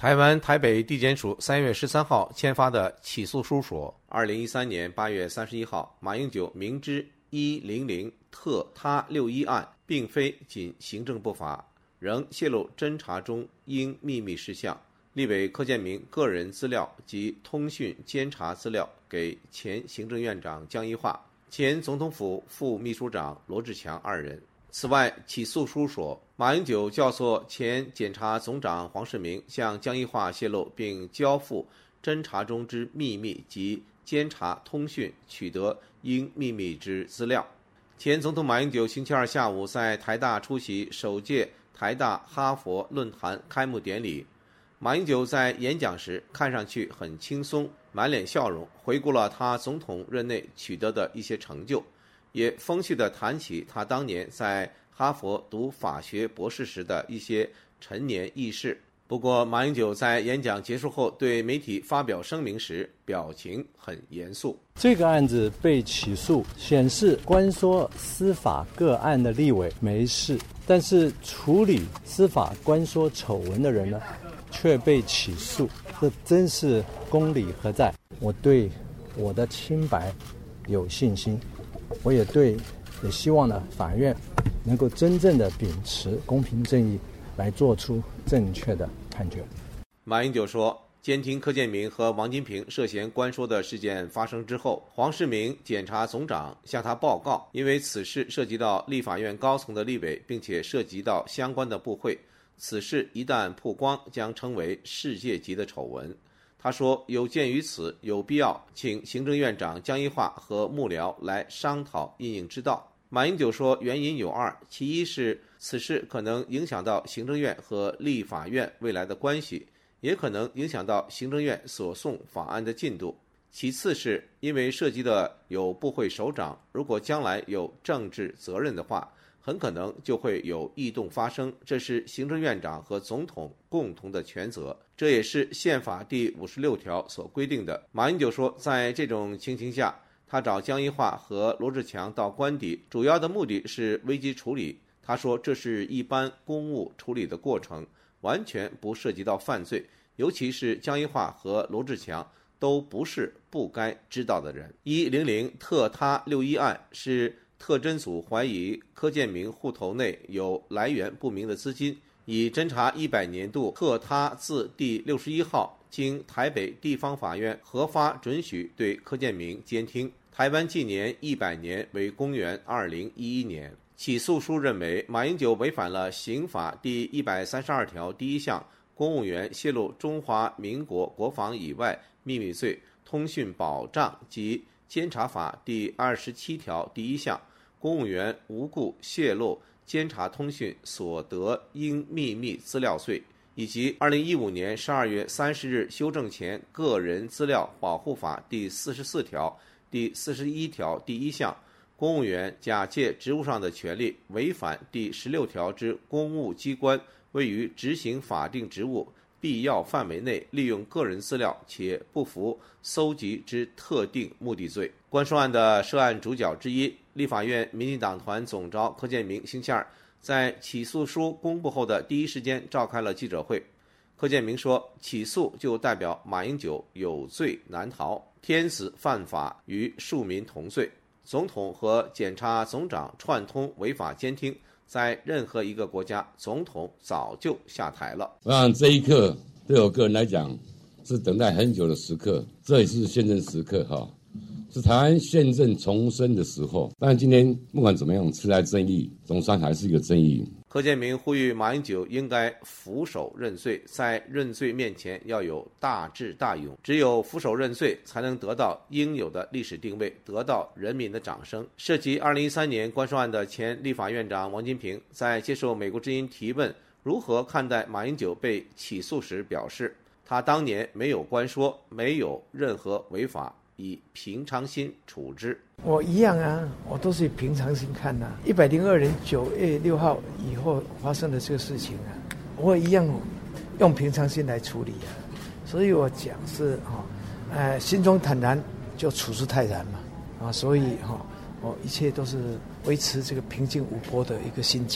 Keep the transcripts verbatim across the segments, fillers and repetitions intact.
台湾台北地检署三月十三号签发的起诉书说，二零一三年八月三十一号，马英九明知一零零特他六一案并非仅行政不法，仍泄露侦查中应秘密事项，立委柯建铭个人资料及通讯监察资料给前行政院长江宜樺、前总统府副秘书长罗志强二人。此外，起诉书说，马英九教唆前检察总长黄世明向江宜樺泄露并交付侦查中之秘密及监察通讯取得应秘密之资料。前总统马英九星期二下午在台大出席首届台大哈佛论坛开幕典礼，马英九在演讲时看上去很轻松，满脸笑容，回顾了他总统任内取得的一些成就，也风趣地谈起他当年在哈佛读法学博士时的一些陈年轶事。不过，马英九在演讲结束后对媒体发表声明时，表情很严肃。 这个案子被起诉，显示关说司法个案的立委没事，但是处理司法关说丑闻的人呢，却被起诉，这真是公理何在？我对我的清白有信心，我也对，也希望呢，法院能够真正的秉持公平正义，来做出正确的判决。 马英九说，监听柯建铭和王金平涉嫌关说的事件发生之后，黄世明检察总长向他报告，因为此事涉及到立法院高层的立委，并且涉及到相关的部会，此事一旦曝光，将成为世界级的丑闻。他说，有鉴于此，有必要请行政院长江宜樺和幕僚来商讨因应之道。马英九说，原因有二，其一是此事可能影响到行政院和立法院未来的关系，也可能影响到行政院所送法案的进度。其次是因为涉及的有部会首长，如果将来有政治责任的话，很可能就会有异动发生，这是行政院长和总统共同的权责，这也是宪法第五十六条所规定的。马英九说，在这种情形下，他找江宜樺和罗志强到官邸，主要的目的是危机处理。他说，这是一般公务处理的过程，完全不涉及到犯罪，尤其是江宜樺和罗志强都不是不该知道的人。一零零特他六一案是特侦组怀疑柯建铭户头内有来源不明的资金，以侦查一百年度特他字第六十一号，经台北地方法院核发准许对柯建铭监听。台湾纪年一百年为公元二零一一年。起诉书认为，马英九违反了刑法第一百三十二条第一项公务员泄露中华民国国防以外秘密罪、通讯保障及监察法第二十七条第一项公务员无故泄露监察通讯所得应秘密资料罪，以及二零一五年十二月三十日修正前个人资料保护法第四十四条第四十一条第一项公务员假借职务上的权利，违反第十六条之公务机关位于执行法定职务必要范围内利用个人资料且不服搜集之特定目的罪。关说案的涉案主角之一，立法院民进党团总召柯建铭星期二在起诉书公布后的第一时间召开了记者会。柯建铭说，起诉就代表马英九有罪难逃，天子犯法与庶民同罪，总统和检察总长串通违法监听，在任何一个国家，总统早就下台了。 我想这一刻对我个人来讲是等待很久的时刻，这也是宪政时刻哈，是台湾宪政重生的时候。但今天不管怎么样，迟来正义，总算还是一个正义。 柯建铭呼吁马英九应该俯首认罪，在认罪面前要有大智大勇，只有俯首认罪，才能得到应有的历史定位，得到人民的掌声。涉及二零一三年关说案的前立法院长王金平在接受美国之音提问如何看待马英九被起诉时表示，他当年没有关说，没有任何违法，以平常心处之。 我一样啊，我都是以平常心看啊。一百零二年九月六号以后发生的这个事情啊，我一样用平常心来处理啊。所以我讲是哈、哦，呃，心中坦然就处之泰然嘛啊，所以哈、哦，我一切都是维持这个平静无波的一个心境。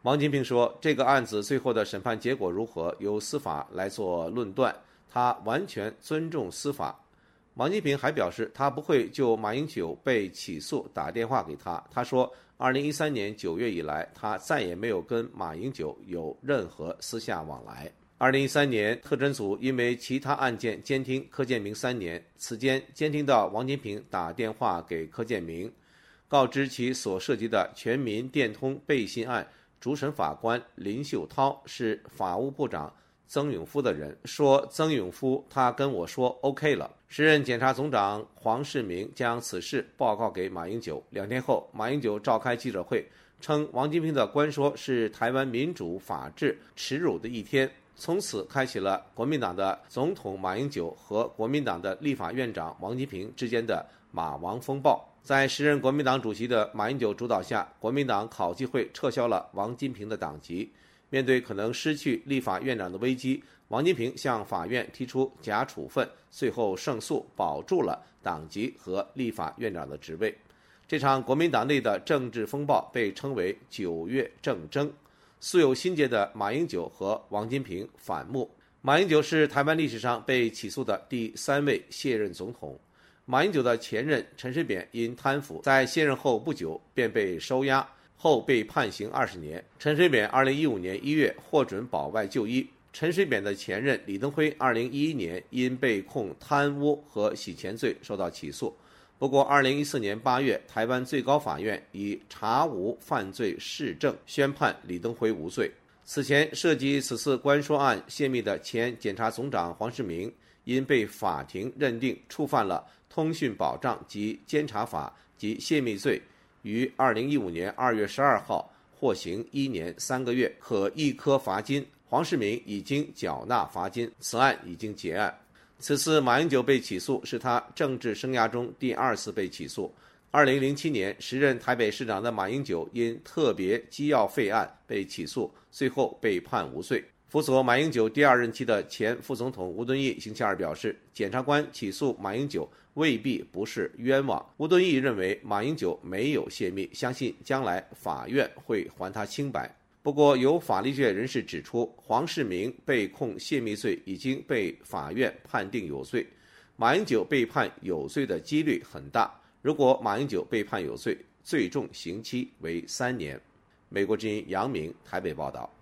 王金平说，这个案子最后的审判结果如何，由司法来做论断，他完全尊重司法。王金平还表示，他不会就马英九被起诉打电话给他。他说，二零一三年九月以来，他再也没有跟马英九有任何私下往来。二零一三年，特侦组因为其他案件监听柯建铭三年，此间监听到王金平打电话给柯建铭，告知其所涉及的全民电通背信案主审法官林秀涛是法务部长曾永夫的人，说曾永夫他跟我说 OK 了。时任检察总长黄世明将此事报告给马英九。两天后，马英九召开记者会，称王金平的官说是台湾民主法治耻辱的一天，从此开启了国民党的总统马英九和国民党的立法院长王金平之间的马王风暴。在时任国民党主席的马英九主导下，国民党考纪会撤销了王金平的党籍。面对可能失去立法院长的危机，王金平向法院提出假处分，最后胜诉，保住了党籍和立法院长的职位。这场国民党内的政治风暴被称为九月政争。素有心结的马英九和王金平反目。马英九是台湾历史上被起诉的第三位卸任总统。马英九的前任陈水扁因贪腐，在卸任后不久便被收押，后被判刑二十年。陈水扁二零一五年一月获准保外就医。陈水扁的前任李登辉二零一一年因被控贪污和洗钱罪受到起诉。不过二零一四年八月，台湾最高法院以查无犯罪事证宣判李登辉无罪。此前涉及此次关说案泄密的前检察总长黄世明，因被法庭认定触犯了通讯保障及监察法及泄密罪，于二零一五年二月十二号获刑一年三个月，可一科罚金。黄世明已经缴纳罚金，此案已经结案。此次马英九被起诉是他政治生涯中第二次被起诉。二零零七年，时任台北市长的马英九因特别机要费案被起诉，最后被判无罪。辅佐马英九第二任期的前副总统吴敦义星期二表示，检察官起诉马英九未必不是冤枉。吴敦义认为马英九没有泄密，相信将来法院会还他清白。不过，有法律界人士指出，黄世明被控泄密罪已经被法院判定有罪，马英九被判有罪的几率很大。如果马英九被判有罪，最重刑期为三年。美国之音杨明台北报道。